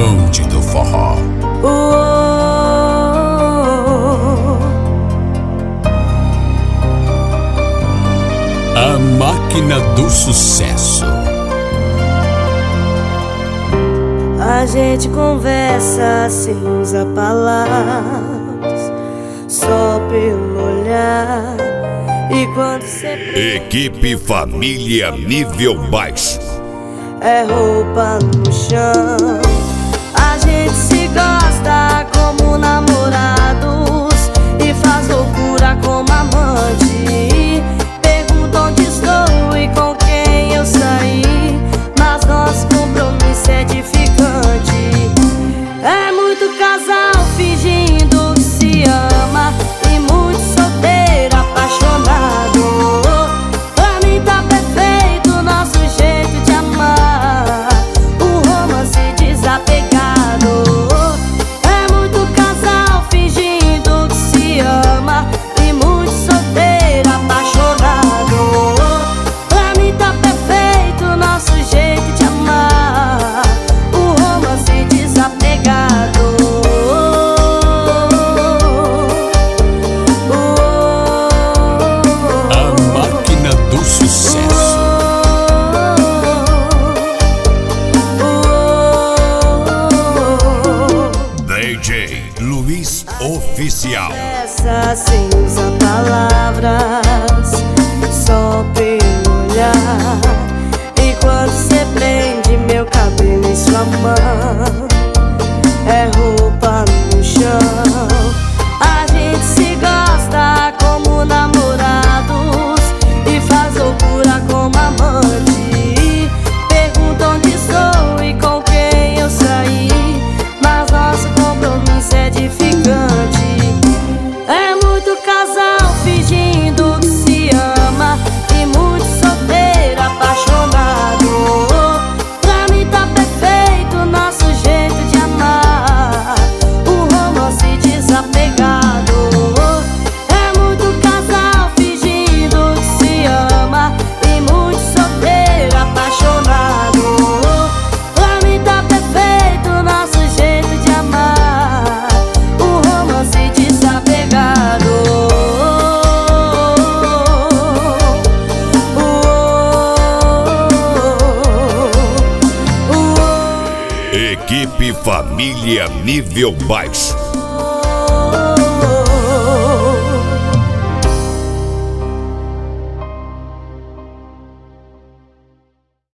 bonde do forró. A máquina do sucesso. A gente conversa sem usar palavras, só pelo olhar. E quando cê Equipe Família Nível Baixo. é roupa no chão. A gente se gosta como namorados e faz loucura como amante. Pergunta onde estou e com quem eu saí, mas nosso compromisso é edificante. É muito casal fingindo que se ama e muito solteiro apaixonado. Pra mim tá perfeito o nosso jeito de amar, o romance desapegado. É muito casal fingindo que se ama e muito solteiro apaixonado. Pra mim tá perfeito o nosso jeito de amar, o romance desapegado. A máquina do sucesso. DJ Luiz Oficial. Essa sem usar palavras, só pelo olhar. E quando cê prende meu cabelo em sua mão, é roupa no chão. A gente se gosta como namorados e faz loucura como amante. Pergunta onde estou e com quem eu saí, mas nosso compromisso é edificante. É muito casal fingindo que se ama e muito solteiro apaixonado. Pra mim tá perfeito o nosso jeito de amar, o romance desapegado. É muito casal fingindo que se ama e muito solteiro apaixonado. Pra mim tá perfeito o nosso jeito de amar, o romance desapegado. Equipe Família Nível Baixo.